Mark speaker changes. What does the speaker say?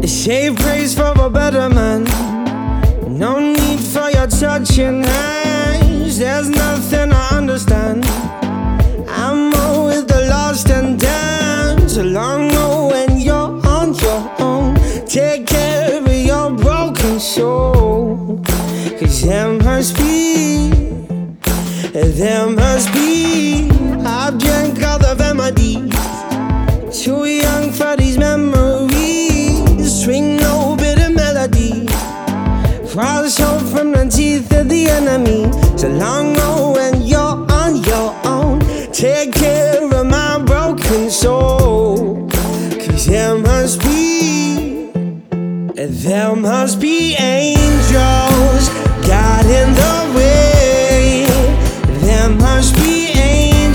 Speaker 1: Save praise for a better man. No need for your touching hands. There's nothing I understand. I'm more with the lost and damned. So long when you're on your own. Take care of your broken soul. 'Cause there must be I've drank all the remedies. Too young for these memories. Swing no bitter melody. False hope from the teeth of the enemy. So long when you're on your own. Take care of my broken soul. 'Cause there must be angels guiding the